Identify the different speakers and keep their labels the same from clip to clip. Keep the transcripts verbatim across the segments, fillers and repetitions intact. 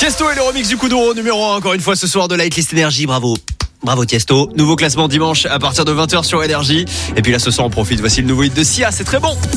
Speaker 1: Tiesto et le remix du coup d'euro numéro un encore une fois ce soir de Lightlist Énergie, bravo. Bravo Tiesto, nouveau classement dimanche à partir de vingt heures sur Énergie. Et puis là ce soir on profite, voici le nouveau hit de Sia, c'est très bon.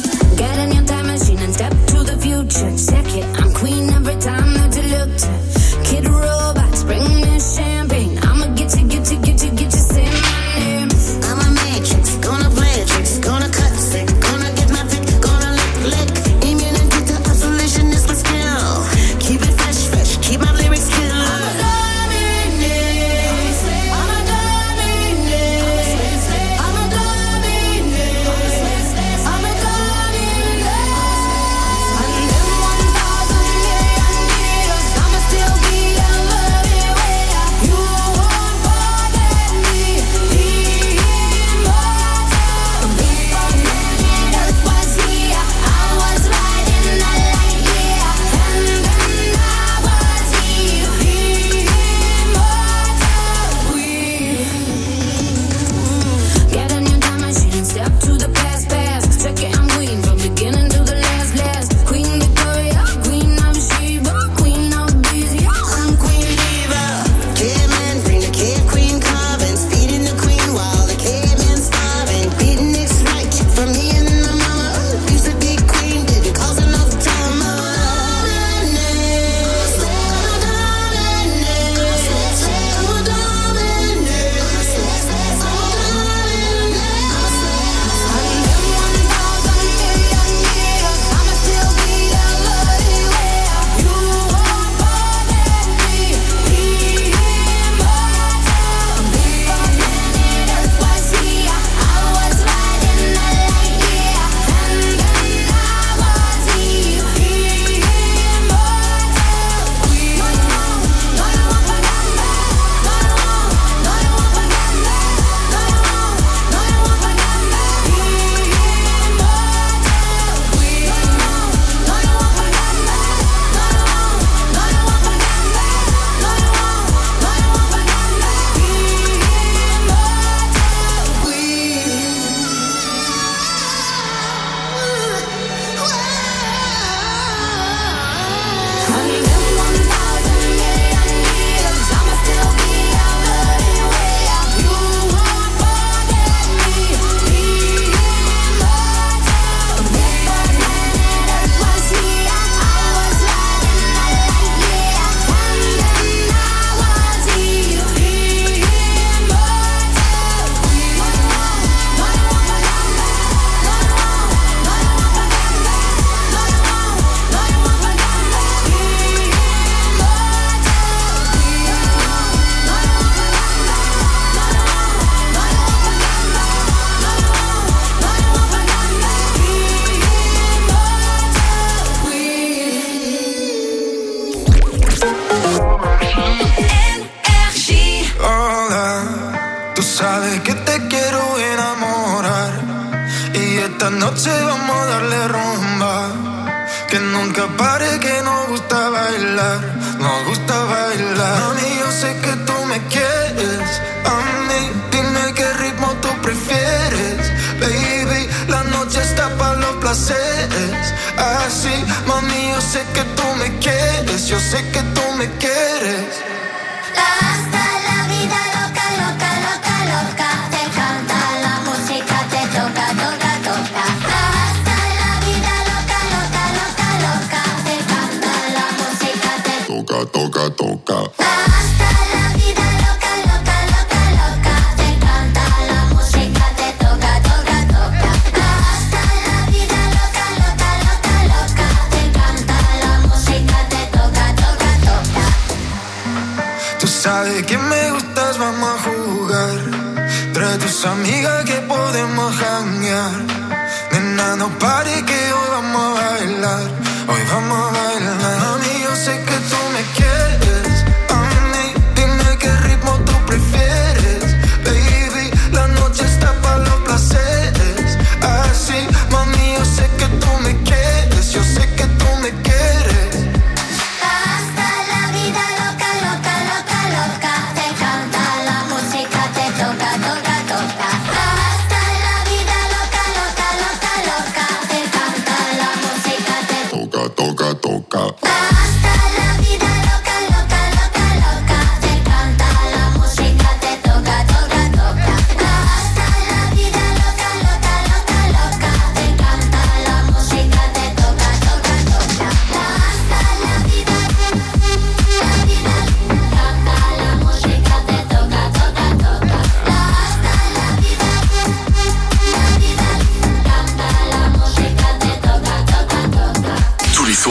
Speaker 2: Toca, toca, toca. Hasta la vida loca, loca.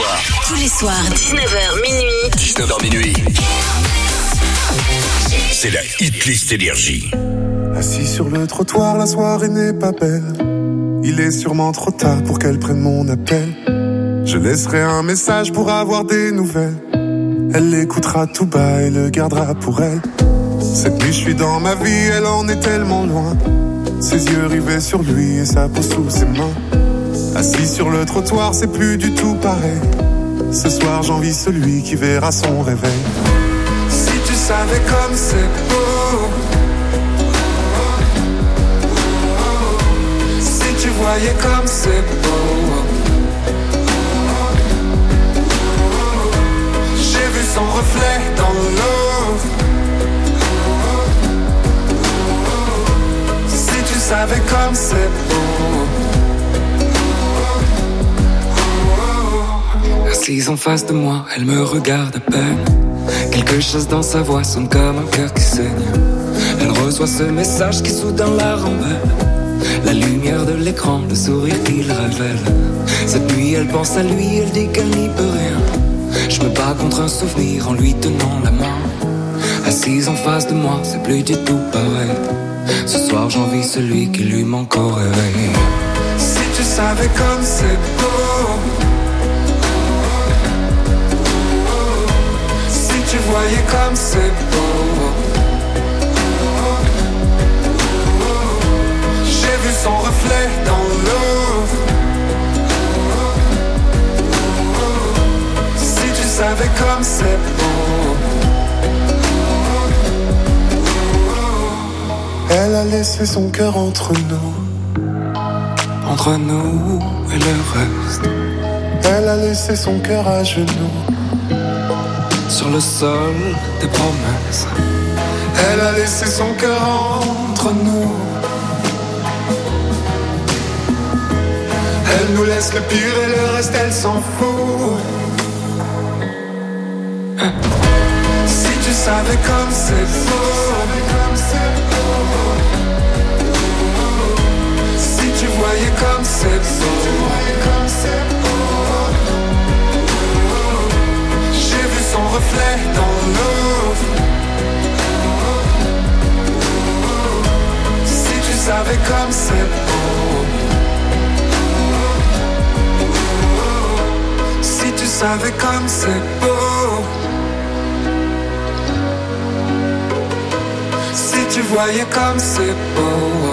Speaker 2: soir.
Speaker 3: Tous les soirs, dix-neuf heures minuit.
Speaker 2: dix-neuf heures minuit. C'est la Hitlist Énergie.
Speaker 4: Assis sur le trottoir, la soirée n'est pas belle. Il est sûrement trop tard pour qu'elle prenne mon appel. Je laisserai un message pour avoir des nouvelles. Elle l'écoutera tout bas et le gardera pour elle. Cette nuit je suis dans ma vie, elle en est tellement loin. Ses yeux rivés sur lui et sa peau sous ses mains. Assis sur le trottoir, c'est plus du tout pareil. Ce soir j'envie celui qui verra son réveil. Si tu savais comme c'est beau, si tu voyais comme c'est beau. J'ai vu son reflet dans l'eau. Si tu savais comme c'est beau.
Speaker 5: Assise en face de moi, elle me regarde à peine. Quelque chose dans sa voix sonne comme un cœur qui saigne. Elle reçoit ce message qui soudain la rend belle. La lumière de l'écran, le sourire qu'il révèle. Cette nuit elle pense à lui, elle dit qu'elle n'y peut rien. Je me bats contre un souvenir en lui tenant la main. Assise en face de moi, c'est plus du tout pareil. Ce soir j'envie celui qui lui manque au réveil.
Speaker 4: Si tu savais comme c'est beau, si tu voyais comme c'est beau. J'ai vu son reflet dans l'eau. Si tu savais comme c'est beau. Elle a laissé son cœur entre nous.
Speaker 5: Entre nous et le reste.
Speaker 4: Elle a laissé son cœur à genoux.
Speaker 5: Sur le sol des promesses.
Speaker 4: Elle a laissé son cœur entre nous. Elle nous laisse le pire et le reste elle s'en fout. Si tu savais comme c'est beau. Si tu voyais comme c'est beau. J'ai vu son reflet dans l'eau. Si tu savais comme c'est beau. Si tu savais comme c'est beau. Si tu voyais comme c'est beau.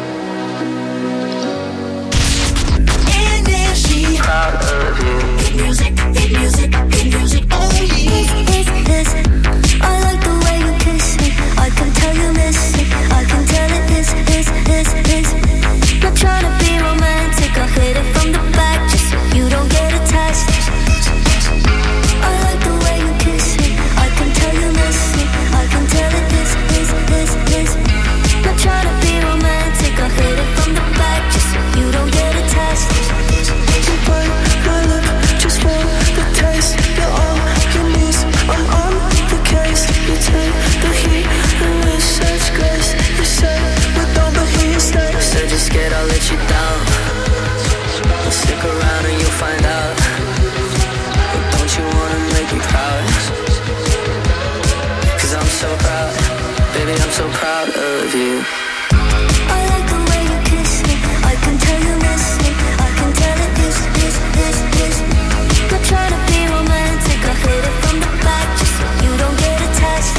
Speaker 3: Énergie. Music, music, music only. This, I like the way you kiss me. I can tell you miss it. I can tell it is, is, is, is. Not trying to be romantic. I hit it from the back just so you don't get attached. I like the way you kiss me. I can tell you miss it. I can tell it is, is, is, is. Not trying to be romantic. I hit it from the back just so you don't get attached.
Speaker 6: You bite my lip just for the taste. You're on your knees, I'm on the case. You take the heat and with such grace. You say we don't, but here you stay.
Speaker 7: Said you're scared I'll let you down. Well, stick around and you'll find out. But don't you wanna make me proud? Cause I'm so proud, baby, I'm so proud of you.
Speaker 3: I like the way you kiss me. I can tell you miss me. I can tell it is, is, is, is. Not trying to be romantic. I hit it from the back just so you don't get attached.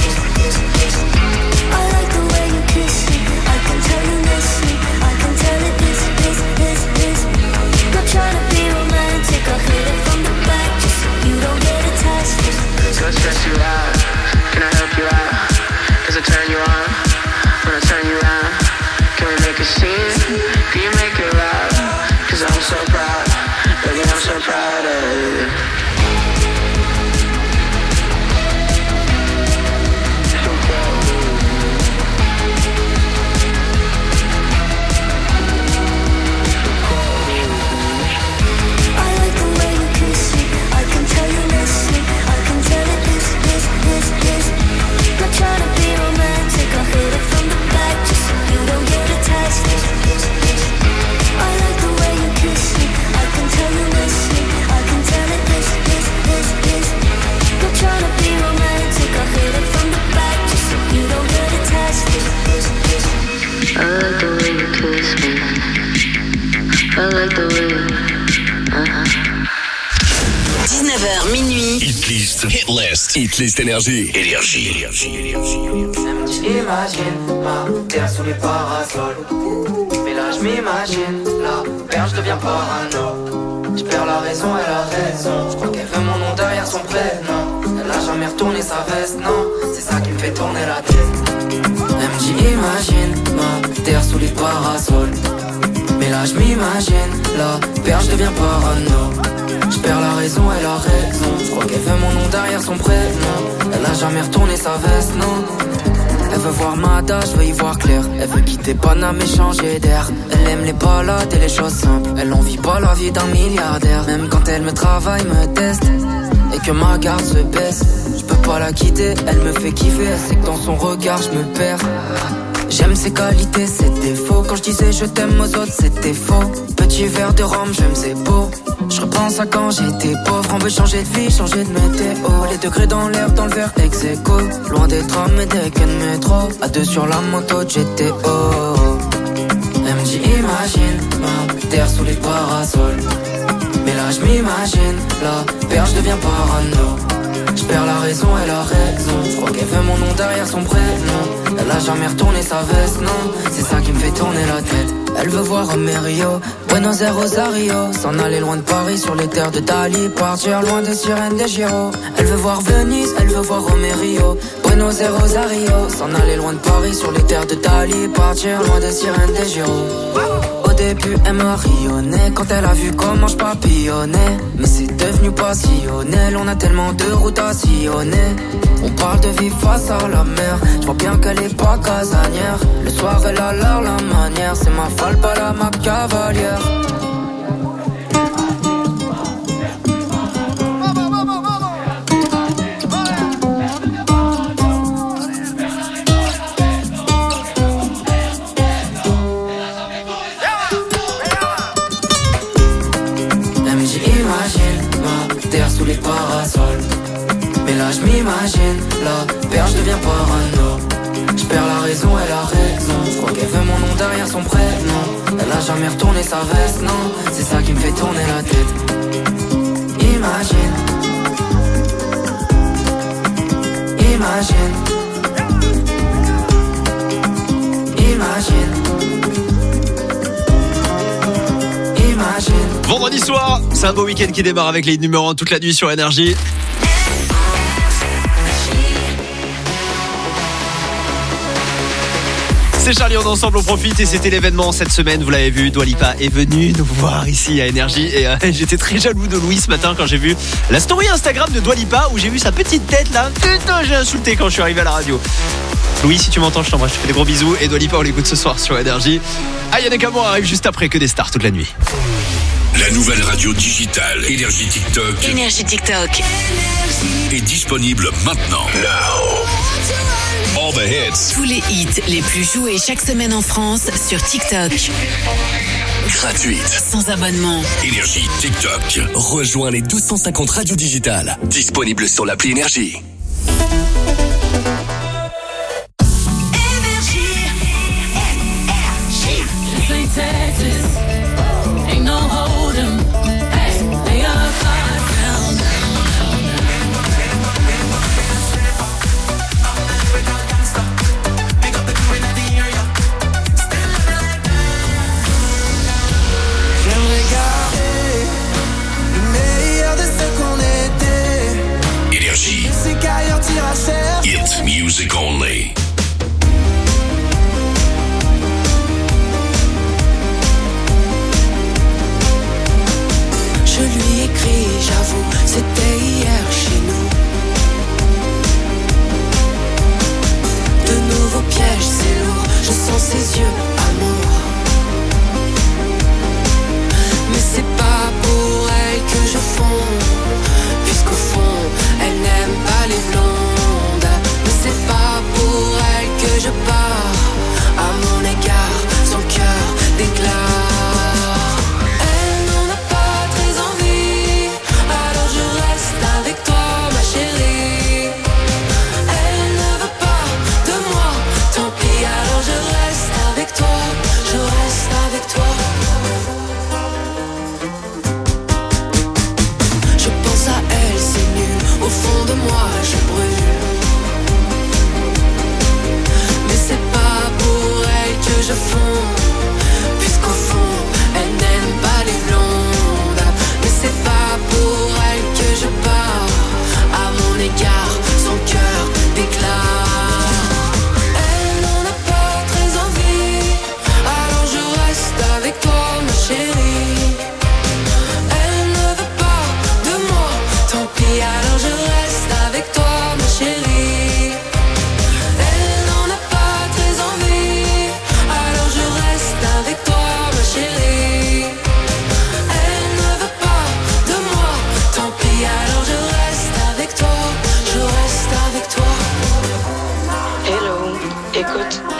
Speaker 3: I like the way you kiss me. I can tell you miss me. I can tell it is, is, is, is. Not trying to be romantic. I hit it from the back just so you don't get attached.
Speaker 7: What stress you out? Can I help you out? Does it turn you on when I turn you around?
Speaker 8: heures, minuit.
Speaker 2: Hit list. Hit list. Hit list énergie. Énergie. Énergie. Énergie.
Speaker 5: Imagine ma terre sous les parasols. Mais là je m'imagine, la perche devient parano. Je perds la raison, elle a raison. Je crois qu'elle veut mon nom derrière son prénom. Elle a jamais retourné sa veste, non. C'est ça qui me fait tourner la tête. Elle me dit imagine ma terre sous les parasols. Mais là je m'imagine, la perche devient parano. Je perds la raison, elle a raison. Je crois qu'elle veut mon nom derrière son prénom. Elle a jamais retourné sa veste, non. Elle veut voir ma date, je veux y voir clair. Elle veut quitter Paname et changer d'air. Elle aime les balades et les choses simples. Elle en vit pas la vie d'un milliardaire. Même quand elle me travaille, me teste et que ma garde se baisse, je peux pas la quitter, elle me fait kiffer. Elle sait que dans son regard je me perds. J'aime ses qualités, ses défauts. Quand je disais je t'aime aux autres, c'était faux. Petit verre de rhum, j'aime c'est beau. Je repense à quand j'étais pauvre. On veut changer de vie, changer de météo. Les degrés dans l'air, dans le verre, ex aequo. Loin des trams et des quais de métro. À deux sur la moto de G T O. Elle me dit imagine ma terre sous les parasols. Mais là je m'imagine, la perche devient parano. Je perds la raison, elle a raison. Je crois qu'elle veut mon nom derrière son prénom. Elle a jamais retourné sa veste, non. C'est ça qui me fait tourner la tête. Elle veut voir Rio, Buenos Aires, Rosario. S'en aller loin de Paris sur les terres de Dali. Partir loin des sirènes des Giro. Elle veut voir Venise, elle veut voir Rio, Buenos Aires, Rosario. S'en aller loin de Paris sur les terres de Dali. Partir loin des sirènes des Giro. Au début elle m'a rayonné quand elle a vu comment je papillonnais. Mais c'est devenu passionnel, on a tellement de routes à sillonner. On parle de vie face à la mer, je vois bien qu'elle est pas casanière. Le soir elle a l'air la manière, c'est ma falle pas la ma cavalière. Sous les parasols. Mais là je m'imagine, la perche devient parano. Je perds la raison, elle a raison. Je crois qu'elle veut mon nom derrière son prénom. Elle a jamais retourné sa veste, non. C'est ça qui me fait tourner la tête. Imagine. Imagine. Imagine. Imagine.
Speaker 1: Vendredi soir, c'est un beau week-end qui démarre avec les numéros un toute la nuit sur Énergie. C'est Charlie, on est ensemble, on profite et c'était l'événement cette semaine, vous l'avez vu, Dua Lipa est venue nous voir ici à Énergie et euh, j'étais très jaloux de Louis ce matin quand j'ai vu la story Instagram de Dua Lipa où j'ai vu sa petite tête là. Putain, j'ai insulté quand je suis arrivé à la radio. Louis, si tu m'entends, je t'embrasse, je te fais des gros bisous et Dua Lipa on l'écoute ce soir sur Énergie. Aya Nakamura arrive juste après, que des stars toute la nuit.
Speaker 2: La nouvelle radio digitale Énergie TikTok.
Speaker 8: Énergie TikTok
Speaker 2: est disponible maintenant. Now. All the hits.
Speaker 8: Tous les hits les plus joués chaque semaine en France sur TikTok.
Speaker 2: Gratuite.
Speaker 8: Sans abonnement.
Speaker 2: Énergie TikTok.
Speaker 9: Rejoins les deux cent cinquante radios digitales.
Speaker 2: Disponible sur l'appli Énergie.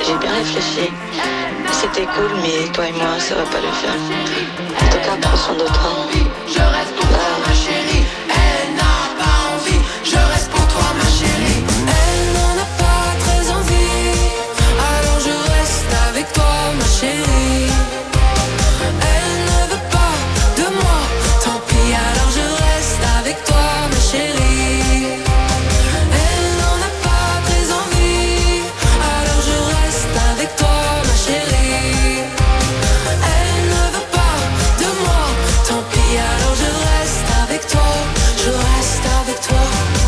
Speaker 10: J'ai bien réfléchi. C'était cool, mais toi et moi, ça va pas le faire. En tout cas, prends soin de toi.
Speaker 6: Je reste pour toi, ma chérie. Elle n'a pas envie. Je reste pour toi, ma chérie. Elle n'en a pas très envie. Alors je reste avec toi, ma chérie. Elle ne veut pas de moi. Tant pis, alors je reste avec toi, ma chérie. Elle n'en a pas très envie. Alors je reste avec toi, ma chérie. Elle ne veut pas de moi. Tant pis, alors je reste avec toi. Je reste avec toi.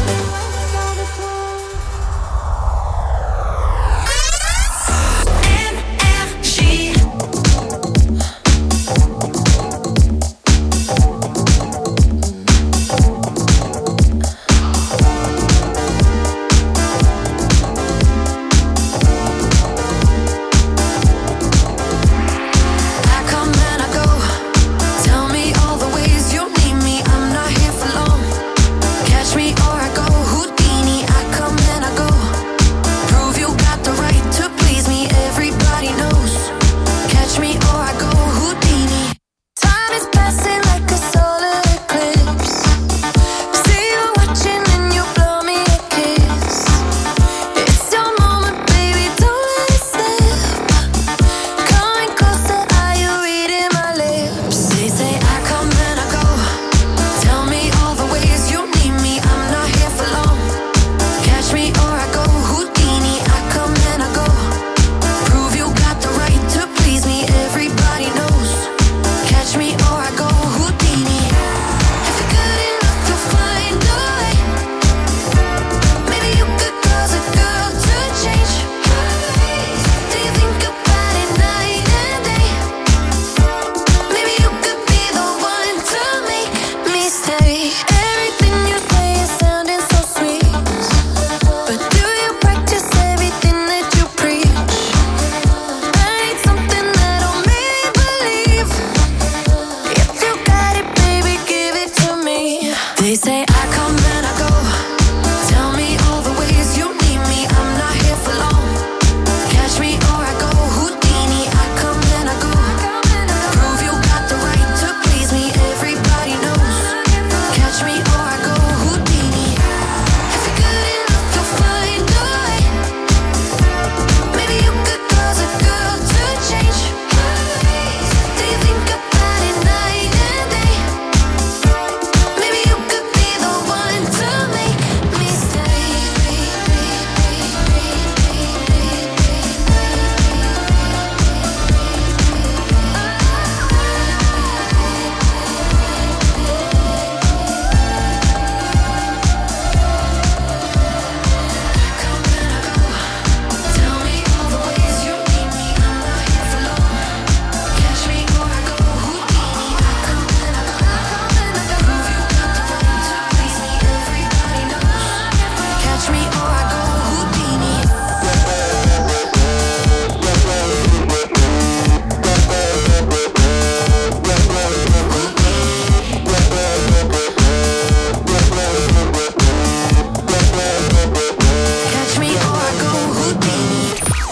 Speaker 6: Énergie. I come and I go. Tell me all the ways you need me. I'm not here for long. Catch me or I go Houdini. I come and I go. Prove you got the right to please me. Everybody knows. Catch me or I go Houdini. Time is passing like a solar eclipse. See you watching and you blow me a kiss. It's your moment, baby, don't let it slip. Coming closer, are you reading my lips? They say I come and I go. Tell me all the ways you need me. I'm not here for long. Catch me or I go Houdini. I come and I go. Prove you got the right to please me. Everybody knows. Catch me or I go Houdini. If you're good enough, you'll find a way. Maybe you could cause a girl to change. Do you think about it night and day? Maybe you could be the one to make me stay. Everything you say is sounding so sweet, but do you practice everything that you preach? I need something that'll make me believe. If you got it, baby, give it to me. They say I come and I go. Tell me all the ways you need me. I'm not here for long. Catch me or I go Houdini. I come and I go. Prove you got the right to please me. Everybody knows. Catch me or I go Houdini. If you're good enough, you'll find a way. Maybe you could cause a girl to change. Do you think about it night and day? Maybe you could be the one to make me stay. Tell me all the ways you need me. I'm not here for long. Catch me or I go Houdini. I come and I go. Prove you got the right to please me. Everybody knows. Catch me or I go Houdini. Catch me or I go Houdini.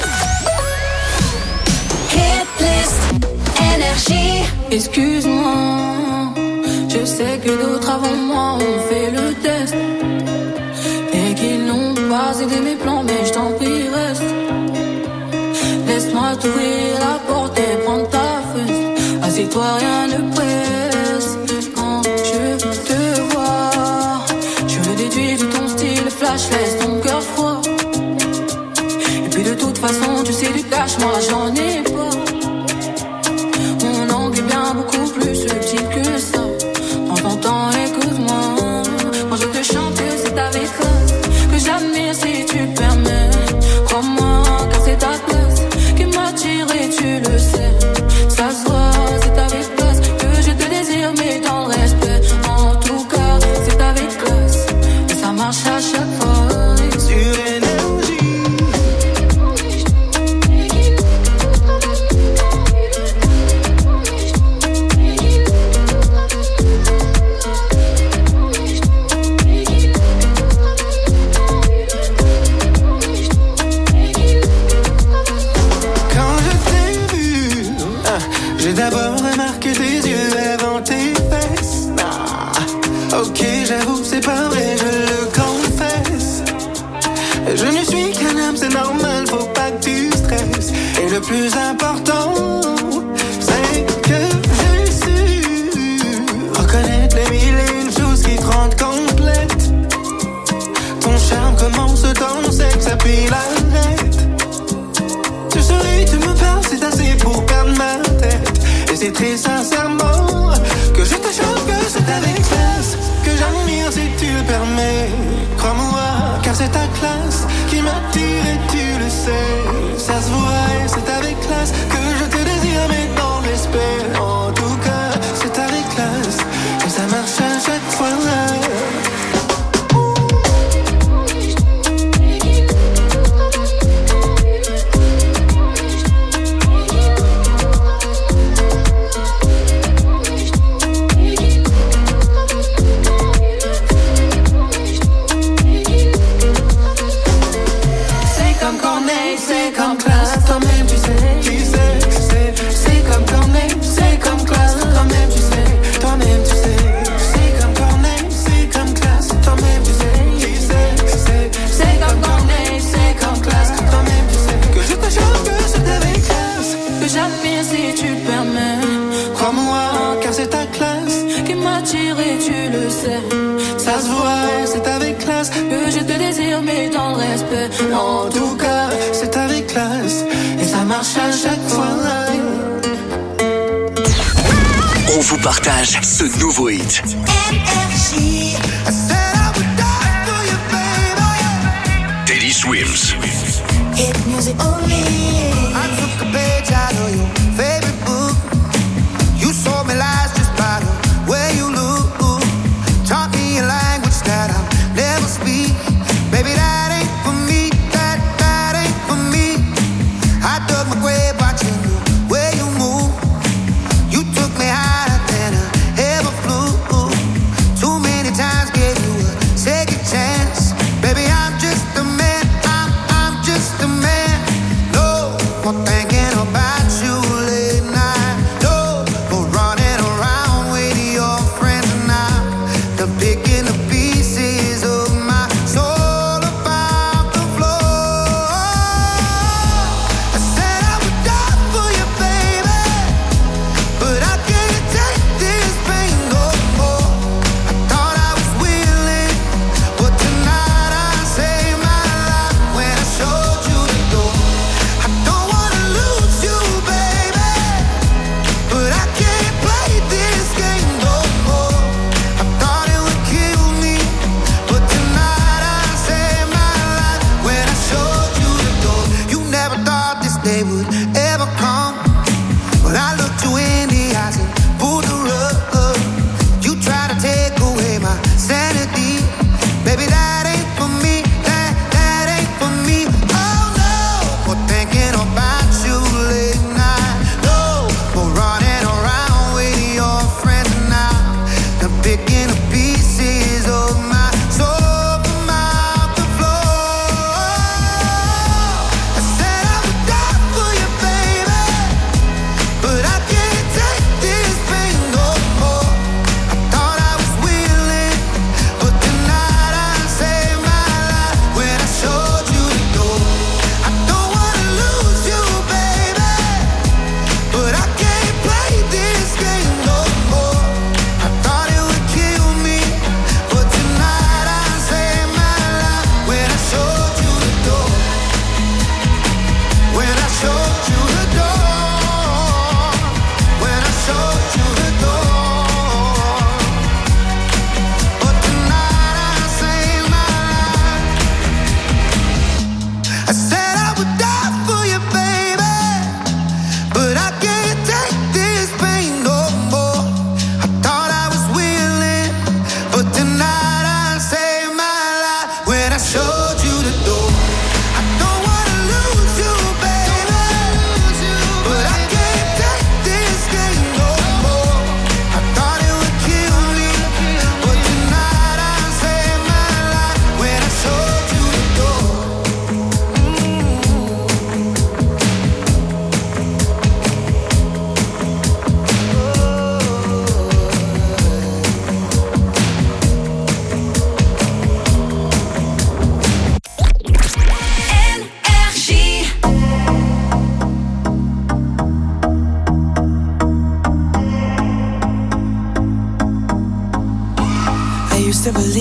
Speaker 6: Hit list énergie.
Speaker 11: Excuse-moi, je sais que d'autres avant moi ont fait le test et qu'ils n'ont pas aidé mes plans, mais je t'en prie reste. Laisse-moi t'ouvrir la porte et prendre ta fesse. Assieds-toi, rien ne presse. Quand je te vois, je me déduis de ton style flash, laisse ton cœur froid. Et puis de toute façon, tu sais du cash, moi j'en ai pas. Mon angle est bien beaucoup plus subtil que ça. Prends ton temps, écoute-moi. Quand je te chante, c'est avec classe que j'admire si tu permets. Crois-moi, car c'est ta classe qui m'attire et tu le sais. Ça se voit, c'est avec classe
Speaker 12: le plus important, c'est que j'ai su reconnaître les mille et une choses qui te rendent complète. Ton charme commence dans le sexe, puis l'arrête. Tu souris, tu me parles, c'est assez pour perdre ma tête. Et c'est très sincèrement que je te chante, que c'est avec classe que j'admire si tu le permets. Crois-moi, car c'est ta classe qui m'attire et tu le sais. Ça se voit et c'est avec classe que je te désire, mais dans le respect. En tout cas, c'est avec classe et ça marche à chaque fois. C'est comme classe, toi-même tu sais, tu sais, tu sais. C'est comme Corneille, c'est comme classe, toi-même tu sais, toi-même tu sais. C'est comme Corneille, c'est comme classe, toi-même tu sais, tu sais, tu sais. C'est comme Corneille, c'est comme classe, toi-même tu sais. Que je te chante, que c'est avec classe que j'admire si tu le permets. Crois-moi, car c'est ta classe qui m'attire et tu le sais. Ça se voit, c'est avec classe que je te désire, mais dans le respect. En tout cas, c'est avec classe et ça marche à chaque fois.
Speaker 9: On vous partage ce nouveau hit. Teddy Swims.
Speaker 3: Hit music only.
Speaker 13: I took a page out of your favorite book. You sold me lies just by the way you look. Taught me a language that I'll never speak. Baby, that ain't for me. That, that ain't for me. I dug my grave watching the way you move. You took me higher than I ever flew. Too many times gave you a second chance. Baby, I'm just a man. I'm, I'm just a man. No more thinking about you.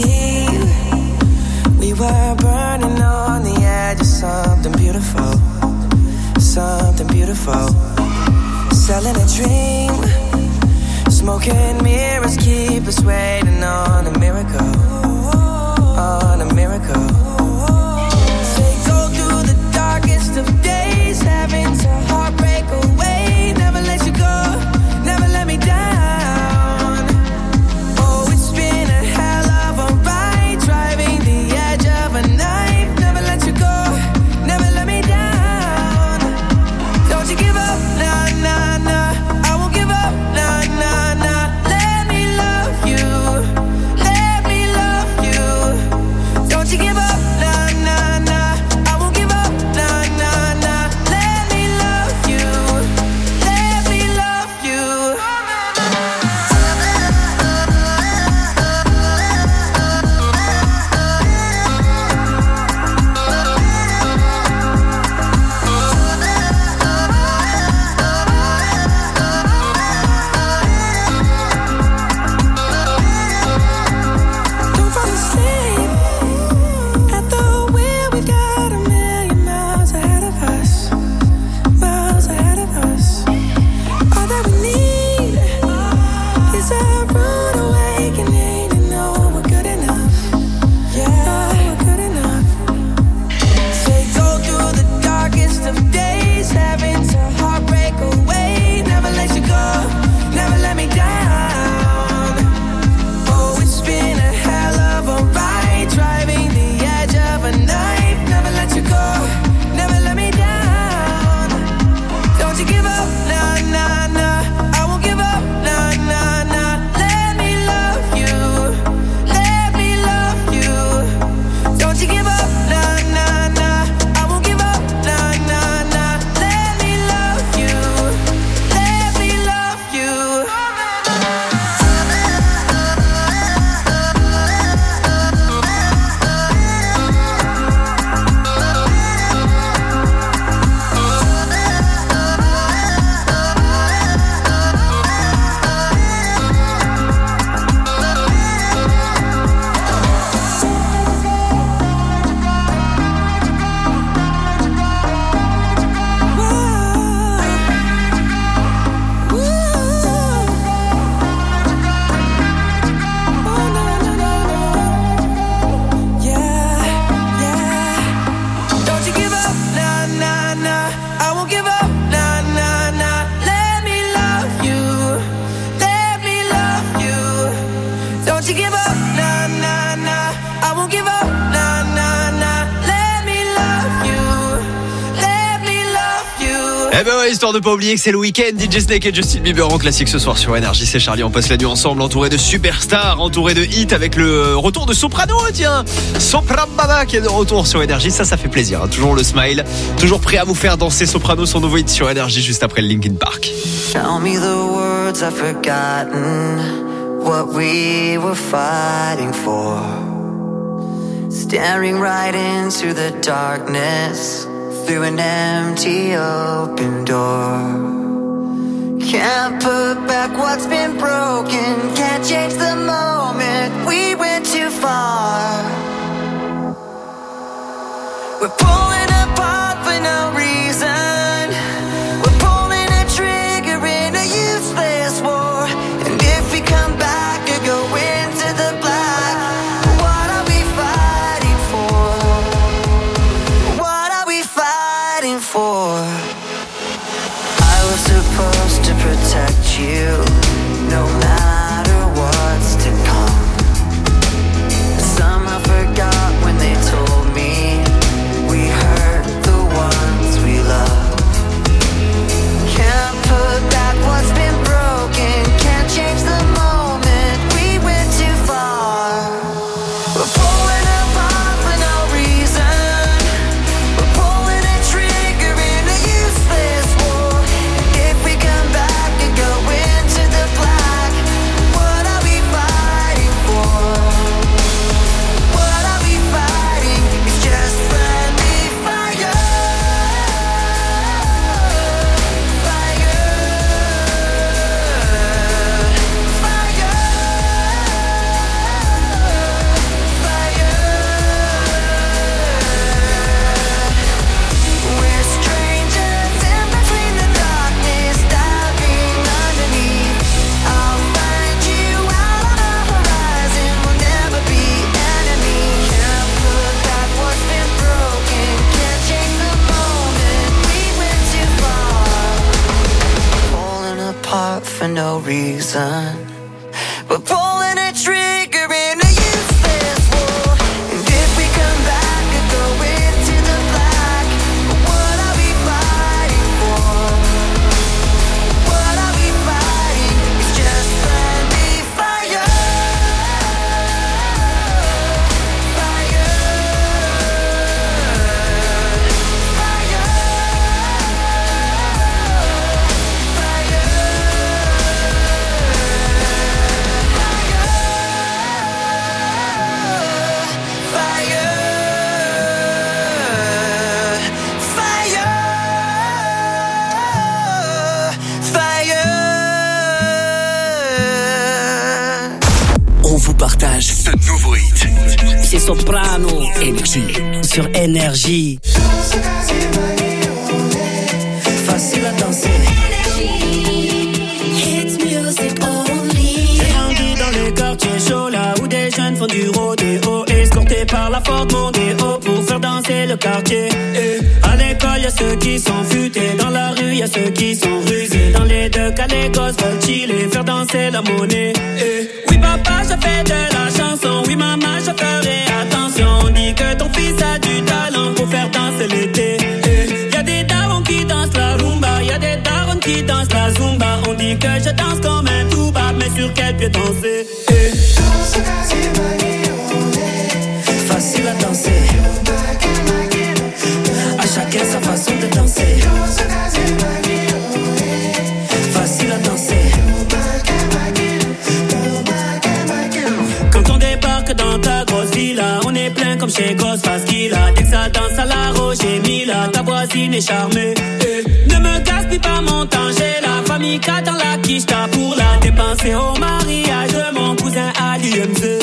Speaker 6: believe we were burning on the edge of something beautiful, something beautiful. Selling a dream, smoking mirrors keep us waiting on a miracle, on a miracle. Say go through the darkest of days, having to heartbreak away. Never let you go, never let me down. Oh, it's been a hell of a ride, driving the edge of a knife. Never let you go, never let me down. Don't you give up, nah, nah, nah. I won't give up, nah, nah, nah. Let me love you, let me love you. Don't you give up, nah, nah, nah. I won't give up, nah, nah, nah. Let me love you, let me love you. Don't fall asleep at the wheel. We've got a million miles ahead of us, miles ahead of us. All that we need is a rude awakening to know we're good enough. Yeah, we're good enough. Say go through the darkest of days, having to heartbreak away. Never let you go, never let me down. Oh, it's been a hell of a ride, driving the edge of a knife. Never let you go, never let me down. Don't you give up, nah, nah, nah. I won't give up, nah, nah, nah. Let me love you, let me love you. Don't you give up, nah, nah, nah. I won't give up, nah, nah, nah. Let me love you, let me love you. Don't you give up, nah, nah, nah. I won't give up, nah, nah, nah. Let me love you, let me love you. Don't you give up, nah, nah, nah. I won't give up, nah, nah, nah. Let me love you, let me love you.
Speaker 1: Eh ben ouais, histoire de pas oublier que c'est le week-end. D J Snake et Justin Bieber en classique ce soir sur Énergie. C'est Charlie, on passe la nuit ensemble, entouré de superstars, entouré de hits, avec le retour de Soprano, tiens, Soprano Baba qui est de retour sur Énergie. Ça, ça fait plaisir, hein. Toujours le smile, toujours prêt à vous faire danser. Soprano, son nouveau hit sur Énergie juste après le Linkin Park.
Speaker 14: Tell me the words I've forgotten, what we were fighting for. Staring right into the darkness, through an empty open door. Can't put back what's been broken, can't change the moment, we went too far. We're pulling apart for no reason, we're pulling a trigger in a useless war. And if we come back or go into the black, what are we fighting for? What are we fighting for? I was supposed to protect you, no matter what's to come. Somehow no reason. We're pulling a trigger in a useless war. And if we come back and go into the black, what are we fighting for? What are we fighting? It's just friendly fire.
Speaker 9: Partage ce nouveau hit.
Speaker 15: C'est Soprano.
Speaker 9: Énergie.
Speaker 15: Sur Énergie. Facile à danser.
Speaker 3: Hits music only.
Speaker 15: J'ai grandi dans les quartiers chauds, là où des jeunes font du rodéo, escortés par la Ford Mondeo pour faire danser le quartier. Et à l'école, y'a ceux qui sont futés. Dans la rue, y'a ceux qui sont rusés. Dans les deux cas, les gosses veulent chiller, faire danser la monnaie. Et oui, papa, je fais de la chanson. Oui, maman, je ferai attention. On dit que ton fils a du talent pour faire danser l'été. Et y'a des darons qui dansent la rumba, y'a des darons qui dansent la zumba. On dit que je danse comme un tuba, mais sur quel pied danser? Et facile à danser. À chacun sa façon de danser. Facile à danser. Quand on débarque dans ta grosse villa, on est plein comme chez Ghostface Killah. Dès que ça danse à la Roger Mila, ta voisine est charmée. Et ne me gaspille pas mon temps, j'ai la famille qui attend la quicheta pour la dépenser au mariage de mon cousin Ali M Z.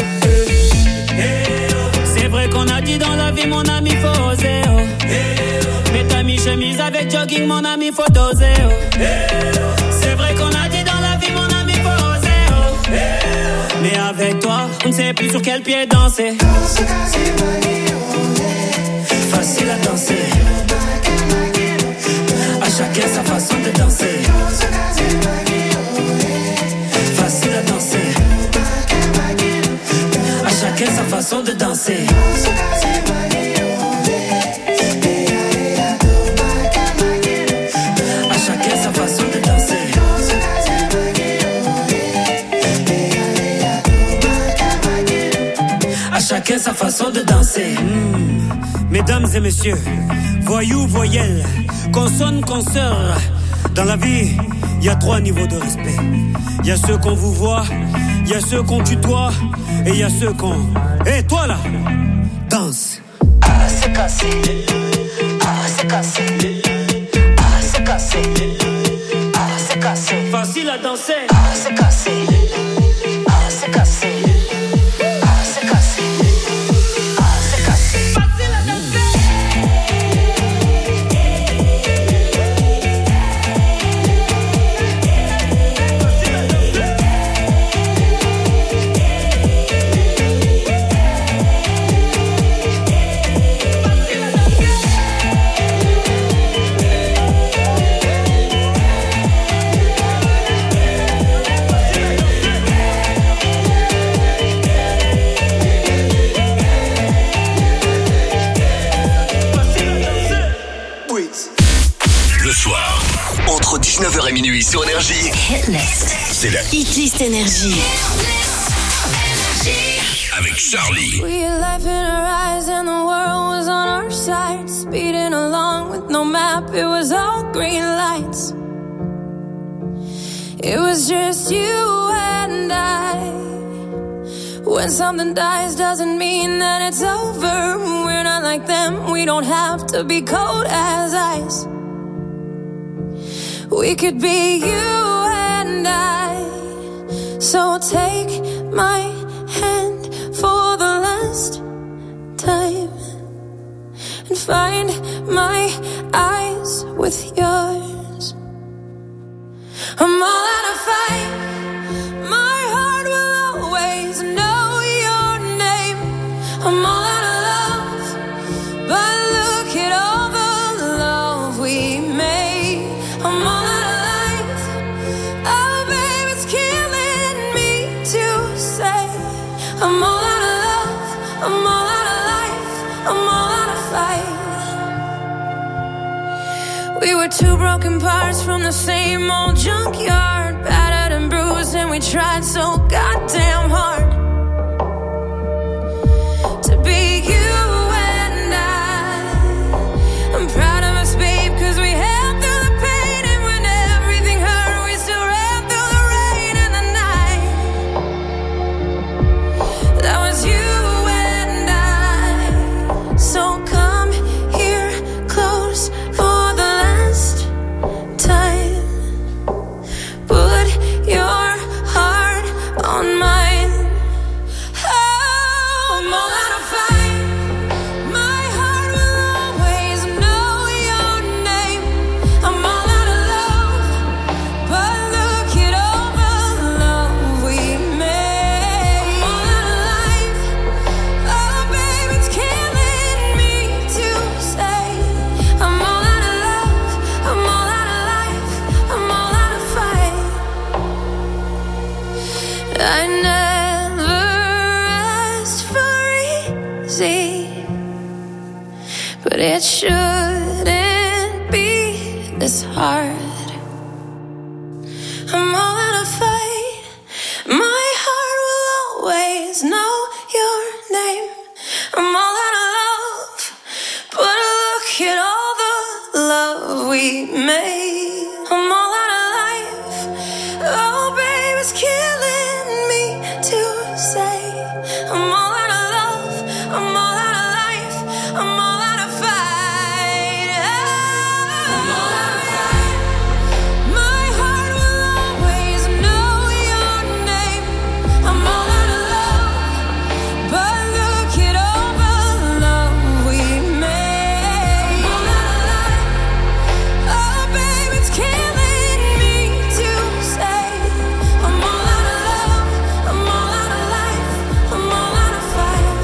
Speaker 15: C'est vrai qu'on a dit dans la vie, mon ami, faut oser, oh. Mais t'as mis chemise avec jogging, mon ami, faut doser, oh. C'est vrai qu'on a dit dans la vie, mon ami, faut oser, oh. Mais avec toi, on ne sait plus sur quel pied danser. Facile à danser. À chacun sa façon de danser. Facile à danser. À chacun sa façon de danser. À chacun sa façon de danser. À chacun sa façon de danser. Mmh. Mesdames et messieurs, voyous, voyelles, consonnes, consoeurs. Dans la vie, il y a trois niveaux de respect. Il y a ceux qu'on vous voit, il y a ceux qu'on tutoie, et il y a ceux qu'on... Hé, hey, toi là, danse.
Speaker 14: Ah, c'est cassé. Ah, c'est cassé. Ah, c'est cassé. Ah, c'est cassé.
Speaker 15: Facile à danser.
Speaker 14: Ah, c'est cassé. Ah, c'est cassé. Ah, c'est cassé. Ah, c'est cassé.
Speaker 15: Facile à danser.
Speaker 9: Entre dix-neuf heures et minuit sur Énergie.
Speaker 8: Hitlist.
Speaker 9: C'est la
Speaker 8: Hitlist Énergie.
Speaker 9: Avec Charlie.
Speaker 11: We had life in our eyes and the world was on our side. Speeding along with no map, it was all green lights. It was just you and I. When something dies doesn't mean that it's over. We're not like them, we don't have to be cold as ice. We could be you and I. So take my hand for the last time and find my eyes with yours. I'm all out of fight. My heart will always know your name. I'm all out of love, but look at all the love we made. I'm all out of life. Oh, baby, I'm all out of fight. We were two broken parts from the same old junkyard, battered and bruised, and we tried so goddamn hard to be you and I. I'm proud of us, babe, cause we held through the pain, and when everything hurt, we still ran through the rain and the night. That was you and I. So come here close for the last time. Put your heart on mine. Oh, I'm all out of fight. My heart will always know your name. I'm all out of love, but look at all the love we made. I'm all out of life. Oh, babe, it's killing me to say. I'm all out of love. I'm all out of life. I'm all out of fight. I never asked for easy, but it shouldn't be this hard. I'm all out of fight. My heart will always know your name. I'm all out of love, but look at all the love we made. I'm all out of life. Oh, babe, it's killing me to say. I'm all out of love. I'm all out of life. I'm all out of fight. I'm all out of fight. My heart will always know your name. I'm all out of love, but look at all the love we made. I'm all out of life. Oh, babe, it's killing me to say. I'm all out of love. I'm all out of life. I'm all out of fight.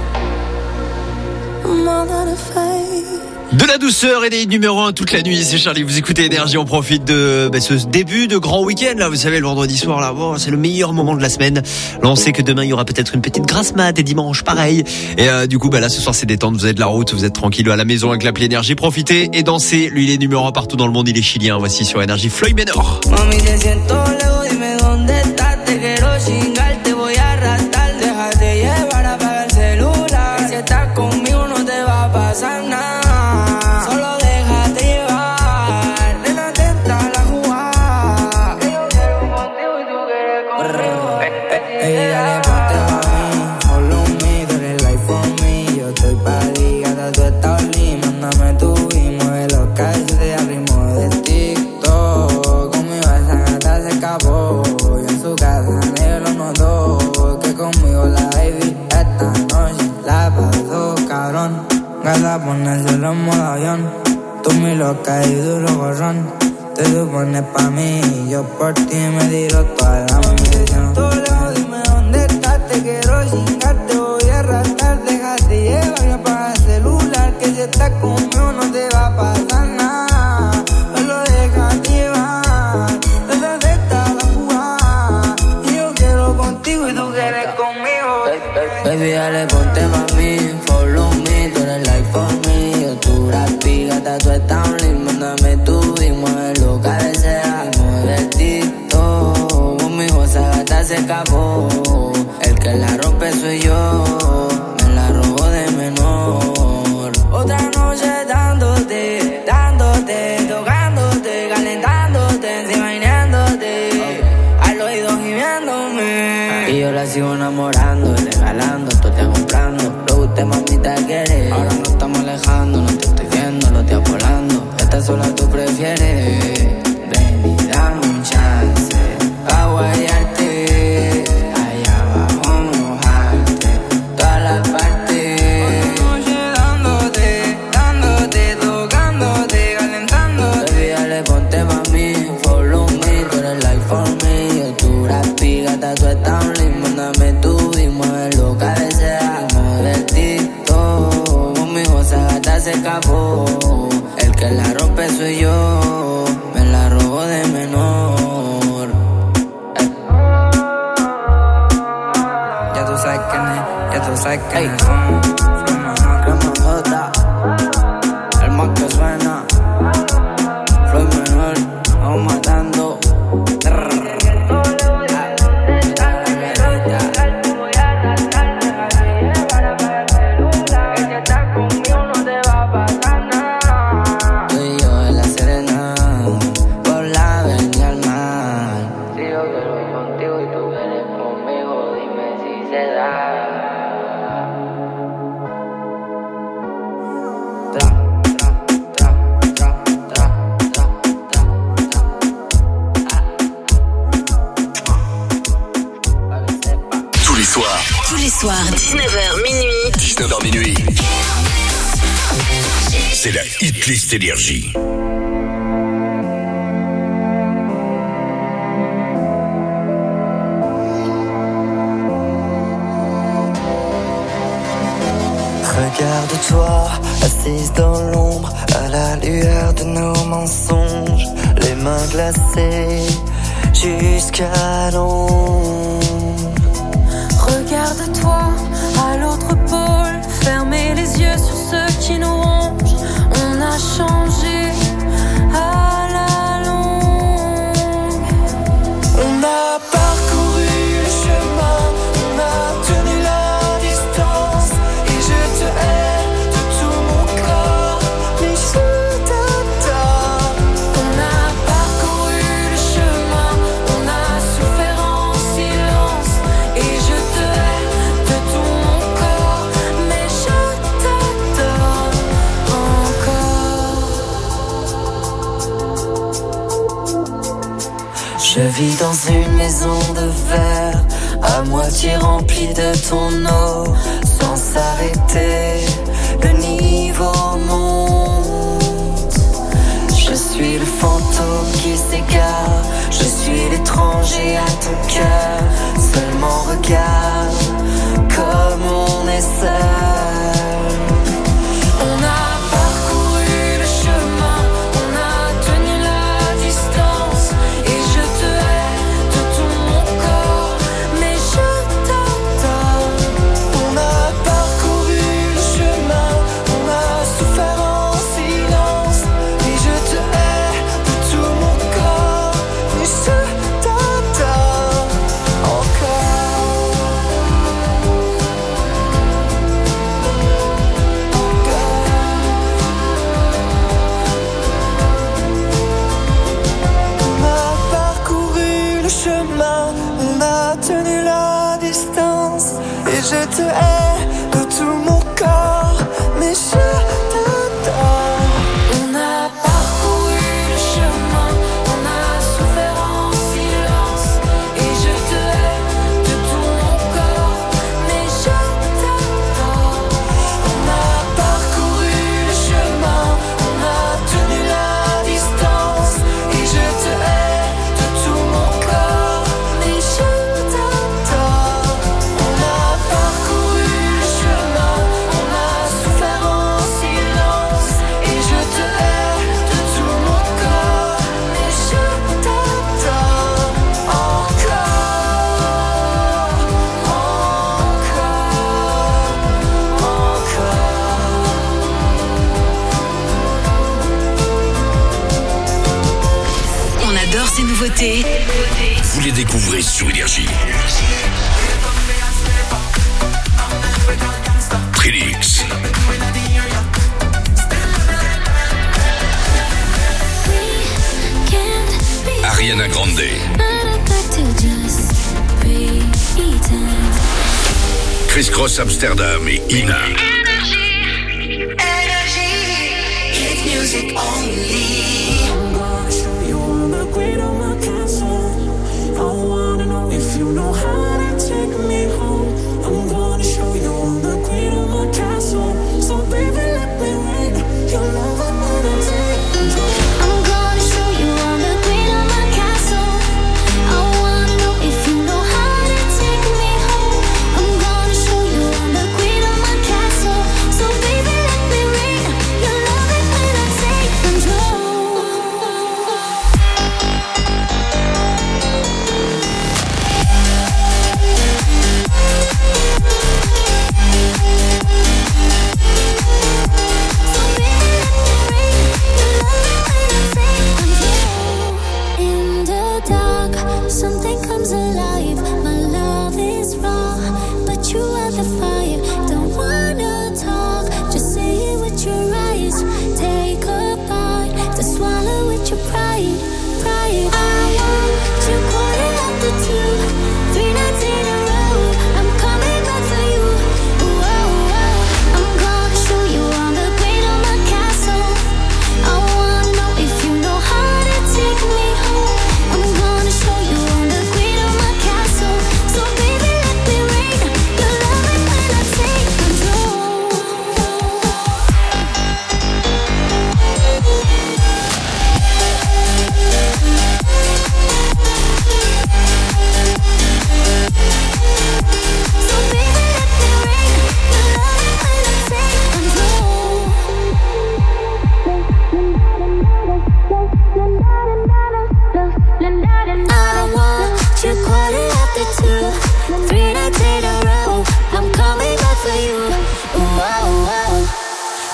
Speaker 11: I'm all out of fight.
Speaker 1: De la douceur et des numéros un toute la nuit, c'est Charlie, vous écoutez Énergie, on profite de bah, ce début de grand week-end là, vous savez, le vendredi soir là, bon, c'est le meilleur moment de la semaine. Là on sait que demain il y aura peut-être une petite grasse mat et dimanche pareil. Et euh, du coup bah là ce soir c'est détente, vous êtes de la route, vous êtes tranquille à la maison avec l'appli Énergie, profitez et dansez. Lui il est numéro un partout dans le monde, il est chilien, voici sur Énergie Floyd Menor.
Speaker 16: Mami, te siento lejos, dime dónde estás. Te quiero chingar, te voy a arrastrar. Déjate llevar, apaga el celular. Si estás conmigo no te va a pasar nada. Solo déjate llevar. Nena, te entra la jugada. Que yo quiero contigo y tú quieres conmigo. Ey, dale, ponte pa' mí. Follow me, tú eres life for me. Yo estoy pa' ti, gata, tú estás lindo. Mándame tu y mueve los callos de al ritmo de TikTok. Conmigo esa gata se escapó. Y en su casa negro lo notó. Que conmigo la baby esta noche la pasó cabrón. Gata, ponérselo en modo avión. Tú mi loca y duro gorrón. Te supones pa' mí y yo por ti me tiro toda la munición. Tú lejos, dime dónde estás. Te quiero chingar, te voy a arrastrar. Déjate llevar y apaga el celular. Que si estás conmigo no te va a pasar nada. Solo déjate llevar. Desde esta la jugada. Y yo quiero contigo y tú quieres conmigo. Baby, dale, ponte pa' mí. Follow me, tú eres life for me. Yo tu rapi, gata, tú estás lindo. Mándame tu y mueve lo que desea. Mueve el TikTok. Conmigo esa gata se escapó. El que la rompe soy yo. Me la robo de menor. Otra noche dándote, dándote, tocándote, calentándote, encima imaginándote. Al oído gimiéndome. Y yo la sigo enamorando, regalando, tú te comprando. Lo que usted mamita quiere. Ahora no estamos alejando, no te estoy viendo, lo estoy apolando. Esta sola tú prefieres. Baby, dame un chance pa' guayarte. Allá abajo mojarte todas las partes. Otra noche dándote, dándote, tocándote, calentándote. Baby, dale, ponte pa' mí. Follow me, tú eres life for me. Yo tu rapi, gata, tú estás lindo. Mándame tu y mueve lo que desea. Mueve el TikTok. Conmigo esa gata se escapó. El que la rompe soy yo. Me la robo de menor. Ey. Ya tú sabes quién es, ya tú sabes quién es.
Speaker 2: heures minuit. C'est la Hit List Énergie.
Speaker 16: Regarde-toi, assise dans l'ombre, à la lueur de nos mensonges, les mains glacées jusqu'à l'ombre.
Speaker 11: Regarde-toi à l'autre pôle, fermez les yeux sur ceux qui nous rongent. On a changé à la longue.
Speaker 16: On a parcouru le chemin, on a tenu la distance, et je te hais de tout mon corps, mais je t'adore.
Speaker 11: On a parcouru le chemin, on a souffert en silence, et je te hais de tout mon corps, mais je t'adore encore.
Speaker 16: Je vis dans une maison de verre, à moitié remplie de ton eau, sans s'arrêter, le niveau monte. Je suis le fantôme qui s'égare, je suis l'étranger à ton cœur. Seulement regarde comme on est seul.
Speaker 11: On a parcouru le chemin, on a tenu la distance, et je te hais de tout mon corps, mais je t'adore.
Speaker 16: On a parcouru le chemin, on a souffert en silence, et je te hais de tout mon corps, mais je t'adore encore. On a parcouru le chemin, on a tenu la distance, et je te hais de tout mon corps, mais je t'adore.
Speaker 11: On a parcouru le chemin, on a souffert en silence, et je te hais de tout mon corps, mais je t'adore.
Speaker 16: On a parcouru le chemin, on a tenu la distance, et je te hais de tout mon corps, mais je t'adore. On a parcouru le chemin, on a souffert en silence, et je te hais de tout mon corps, mais je t'adore encore,
Speaker 8: On adore ces nouveautés.
Speaker 2: Vous les découvrez sur Énergie. Trilix, Ariana Grande, Chris Cross Amsterdam et Ina.
Speaker 3: Castle.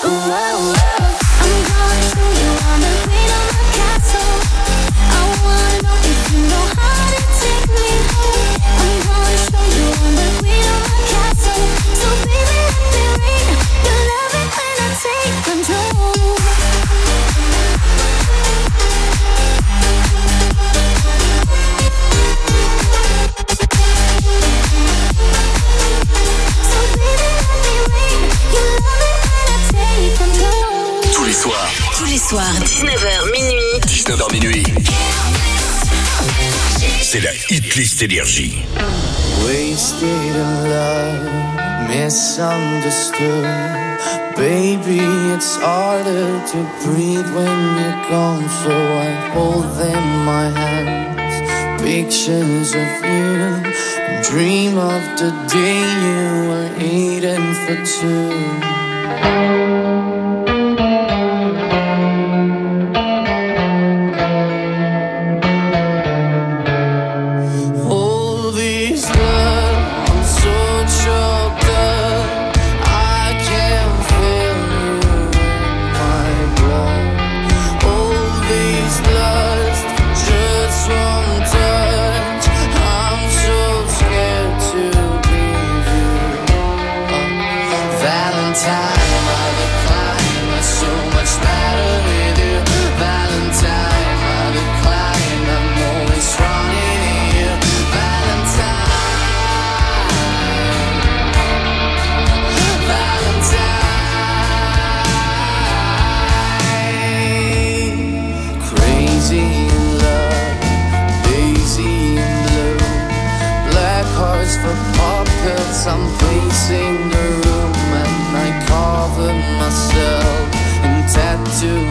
Speaker 8: dix-neuf heures minuit.
Speaker 2: dix-neuf heures minuit. C'est la hit list énergie.
Speaker 12: Wasted in love, misunderstood. Baby, it's harder to breathe when you're gone, so I hold in my hands pictures of you and dream of the day you were eating for two. I'm pacing the room and I cover myself in tattoos.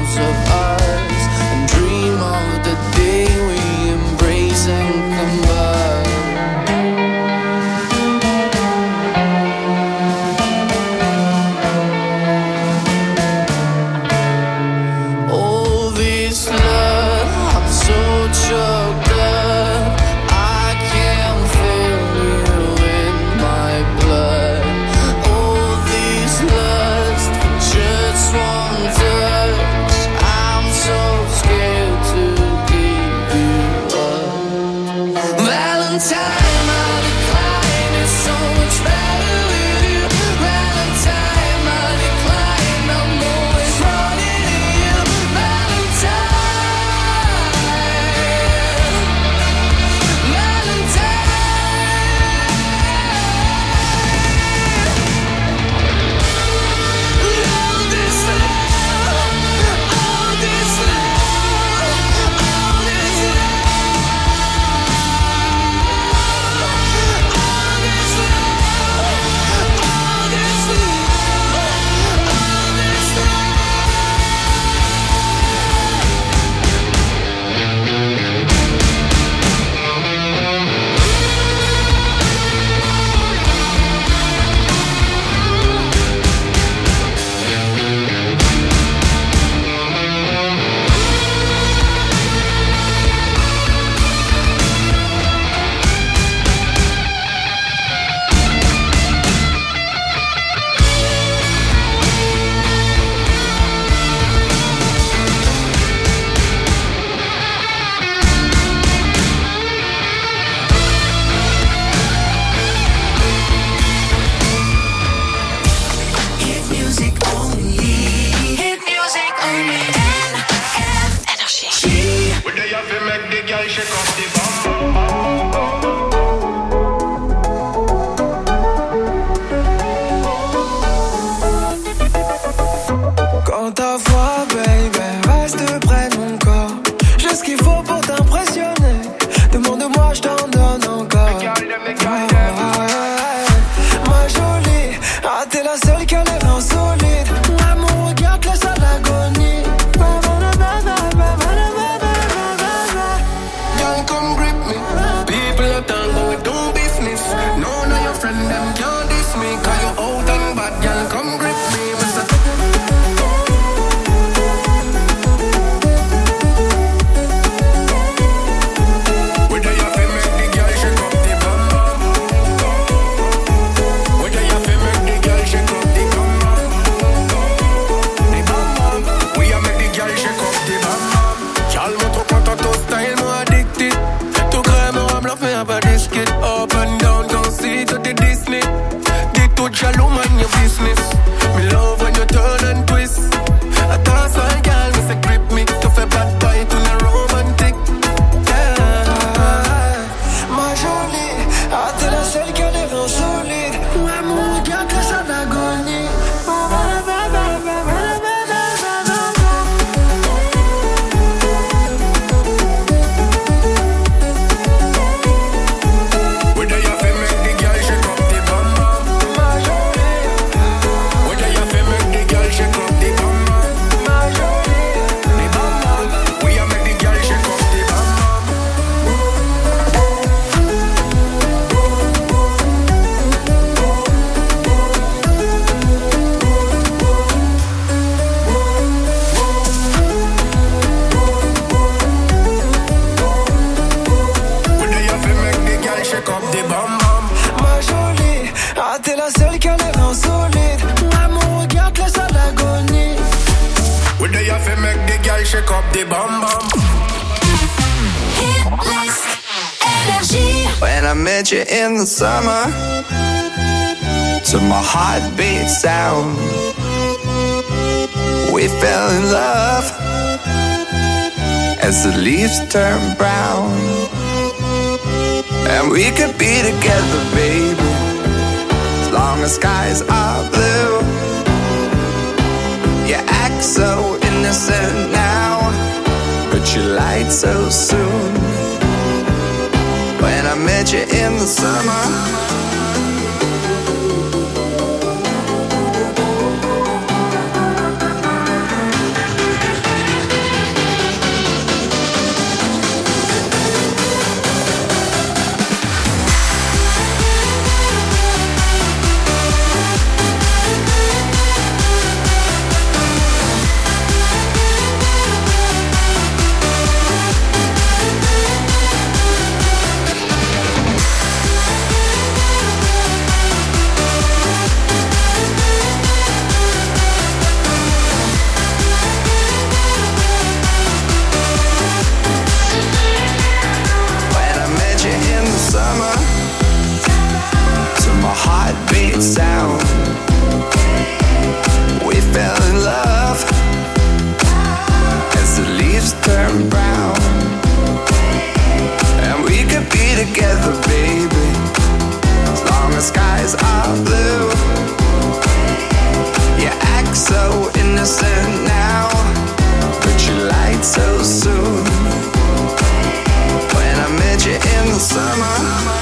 Speaker 12: shallow mind your business. Me love when you turn and twist. I dance like girl, me say grip me. To fais bad boy, to the romantic. Yeah.
Speaker 6: Ma jolie, ah t'es la seule qui a des reins solides. Ouais mon regard que ça d'agonie. T'es la seule qui a l'air insolite. Ouais, mon regard te laisse à l'agonie.
Speaker 12: What do you have to make the girl shake up the bum bum?
Speaker 16: When I met you in the summer, to my heartbeat sound, we fell in love as the leaves turn brown. And we could be together, baby, long as skies are blue. You act so innocent now, but you lied so soon. When I met you in the summer, sound, we fell in love as the leaves turn brown. And we could be together, baby, as long as skies are blue. You act so innocent now, but you lied so soon. When I met you in the summer,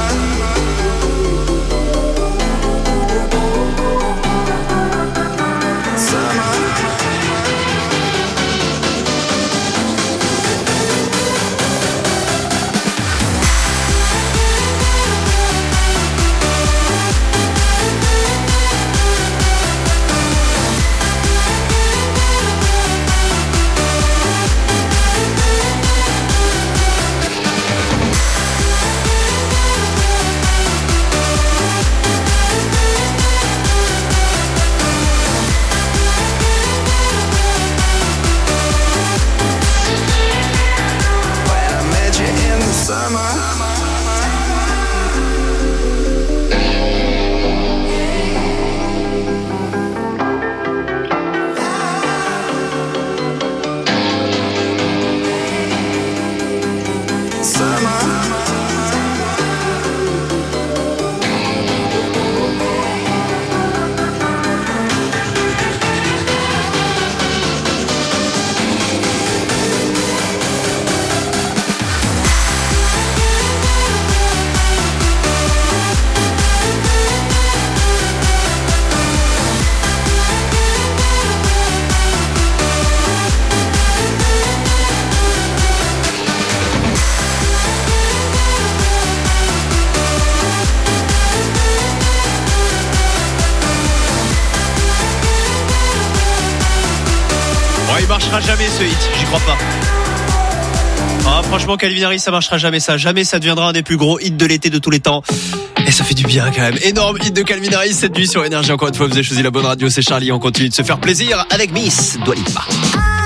Speaker 1: il marchera jamais ce hit, j'y crois pas. Ah, franchement, Calvin Harris, ça marchera jamais ça. Jamais ça deviendra un des plus gros hits de l'été de tous les temps. Et ça fait du bien quand même. Énorme hit de Calvin Harris cette nuit sur Énergie. Encore une fois, vous avez choisi la bonne radio, c'est Charlie. On continue de se faire plaisir avec Miss Dua Lipa.